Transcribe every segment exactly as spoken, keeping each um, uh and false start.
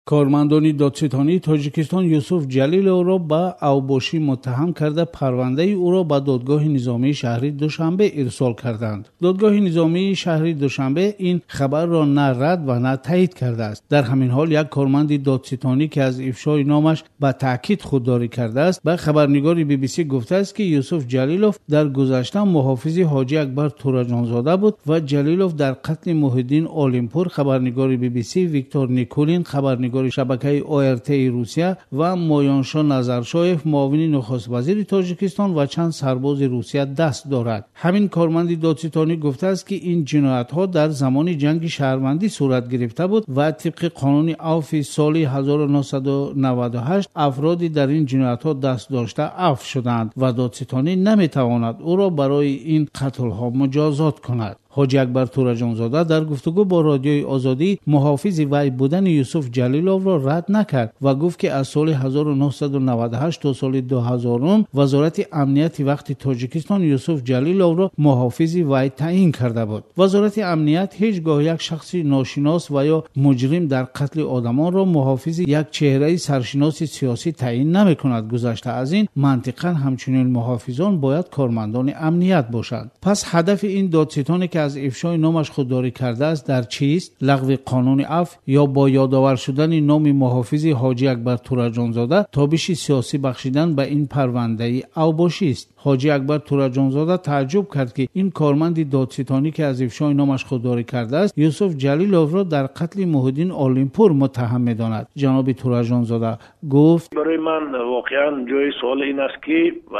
کارمندان دادستانی تاجیکستان یوسف جلیلوف را به اوباشی متهم کرده پرونده او را به دادگاه نظامی شهری دوشنبه ارسال کردند. دادگاه نظامی شهری دوشنبه این خبر را نه رد و نه تایید کرده است. در همین حال یک کارمند دادستانی که از افشای نامش به تاکید خودداری کرده است به خبرنگار بی بی سی گفته است که یوسف جلیلوف در گذشته محافظ حاجی اکبر تورجانزاده بود و جلیلوف در قتل محیدین عالمپور خبرنگار بی بی سی، ویکتور نیکولین خبرنگار شبکه او ار تی روسیه و مایانشا نظرشایف معاون نخست وزیر تاجیکستان و چند سرباز روسیه دست دارد. همین کارمند دادستانی گفته است که این جنایت ها در زمان جنگ شهروندی صورت گرفته بود و طبق قانون عفو سال هزار و نهصد و نود و هشت افرادی در این جنایت ها دست داشته عفو شدند و دادستانی نمیتواند او را برای این قتل ها مجازات کند. حاجی اکبر تورجانزاده در گفتگو با رادیوی آزادی محافظ وی بودن یوسف جلیلوف را رد نکرد و گفت که از سال هزار و نهصد و نود و هشت تا سال دو هزار وزارت امنیت وقت تاجیکستان یوسف جلیلوف را محافظ وی تعیین کرده بود. وزارت امنیت هیچگاه یک شخص ناشناس و یا مجرم در قتل آدمان را محافظ یک چهره سرشناس سیاسی تعیین نمی‌کند. گذشته از این منطقاً همچنین محافظان باید کارمندان امنیت باشند. پس هدف این دادستانی که از افشای نامش خودداری کرده است در چیست؟ لغو قانون عفو یا با یادآور شدن نام محافظ حاجی اکبر تورجانزاده تابش سیاسی بخشیدن به این پرونده اوباشی است. حاجی اکبر تورجانزاده تعجب کرد که این کارمند دادستانی که از افشای نامش خودداری کرده است یوسف جلیلوف را در قتل محیدین عالمپور متهم می‌داند. جناب تورجانزاده گفت برای من واقعا جای سوال این است که و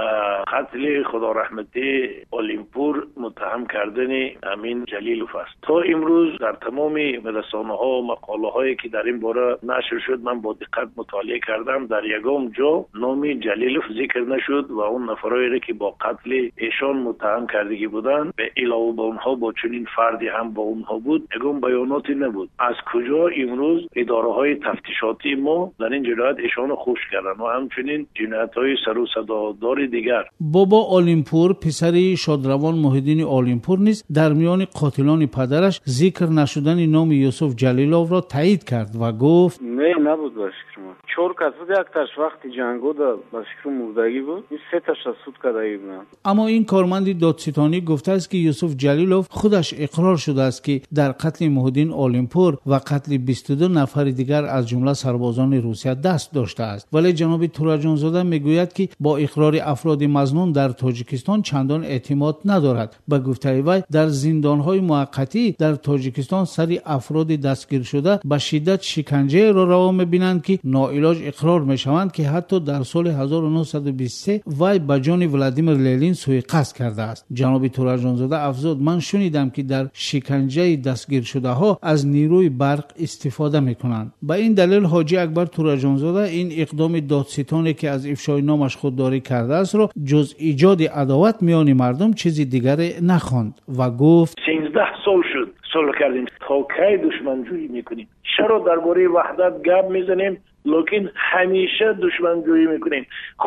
قتل خدا رحمتی عالمپور متهم کردن امین جلیلوف است. تا امروز در تمام رسانه‌ها و مقاله‌هایی که در این باره نشر شد من با دقت مطالعه کردم، در یگام جا نام جلیلوف ذکر نشد و اون نفرایی که با قتل ایشان متهم کردگی بودند به علاوه بر اونها با چنین فردی هم با اونها بود یگام بیاناتی نبود. از کجا امروز اداره‌های تفتیشاتی ما در این جنایت ایشان خوش کردن و همچنین جنایت‌های سر و صدادار دیگر. بابا عالمپور پسر شادروان محیدین عالمپور نیز در میان قاتلان پدرش ذکر نشدن نام یوسف جلیلوف را تایید کرد و گفت نه نبود باش شما چهار کس بود، یک تاش وقتی جنگو دا باش مردگی بود، این سه تاش سود کردگی بود. اما این کارمند دادستانی گفته است که یوسف جلیلوف خودش اقرار شده است که در قتل محیدین عالمپور و قتل بیست و دو نفر دیگر از جمله سربازان روسیه دست داشته است. ولی جناب تورجانزاده میگوید که با اقرار افراد مظنون در تاجیکستان چندان اعتماد ندارد. به گفته وی در زندان‌های موقتی در تاجیکستان سری افراد دستگیر شده به شدت شکنجه را روا می‌بینند که ناعلاج اقرار می‌شوند که حتی در سال هزار و نهصد و بیست و سه وی به جان ولادیمیر لنین سوء قصد کرده است. جناب تورجانزاده افزود من شنیدم که در شکنجه دستگیر شده ها از نیروی برق استفاده می‌کنند. به این دلیل حاجی اکبر تورجانزاده این اقدام دادستانی که از افشای نامش خودداری کرده است را جز ایجاد عداوت میان مردم چیزی دیگری نخواند و گفت سیزده سال شد صلح کردیم تا کی دشمنجویی میکنیم؟ چرا درباره وحدت گپ میزنیم لکن همیشه دشمنجویی میکنیم؟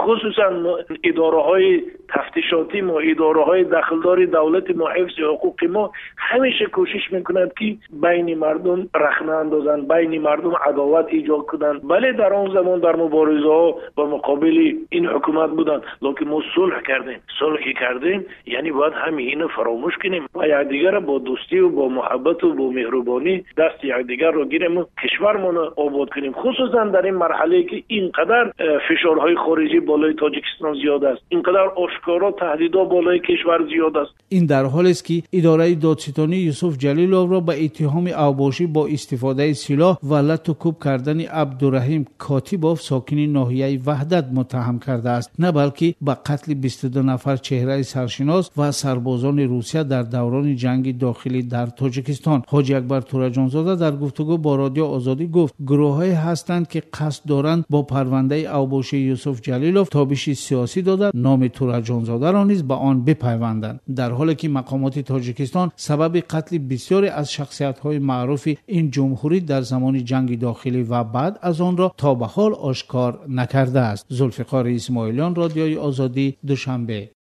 خصوصا اداره های تفتیشاتی ما، اداره های دخلدار دولت ما، حفظ حقوق ما همیشه کوشش میکنند که بین مردم رخنه اندازن، بین مردم عداوت ایجاد کنند. بله در آن زمان در مبارزه ها و مقابل این حکومت بودند لکن ما صلح کردیم. صلح کردیم یعنی باید همین اینو فراموش کنیم و یکدیگر با دوستی و با محبت و با مهربانی دست یکدیگر رو گیریم و کشورمون رو آباد کنیم. خصوصا در این مرحله که اینقدر فشارهای خارجی بالای تاجیکستان زیاد است، اینقدر آشکارا تهدیدها بالای کشور زیاد است. این در حالی است که اداره دادستانی یوسف جلیلوف را به اتهام اوباشی با استفاده سلاح و لط و کوب کردن عبدالرحیم کاتیبوف ساکن ناحیه وحدت متهم کرده است، نه بلکه به قتل بیست و دو نفر چهره سرشناس و سربازان روسیه در دوران جنگ داخلی در تاجیکستان. حاجی اکبر تورجانزاده در گفتگو با رادیو آزادی گفت گروه‌هایی هستند که قصد دارند با پرونده اوباشی یوسف جلیلوف تابش سیاسی داده نام تورجانزاده را نیز به آن بپیوندند، در حالی که مقامات تاجیکستان سبب قتل بسیاری از شخصیت‌های معروف این جمهوری در زمان جنگ داخلی و بعد از آن را تا به حال آشکار نکرده است. ذوالفقار اسماعیلیان، رادیوی آزادی، دوشنبه.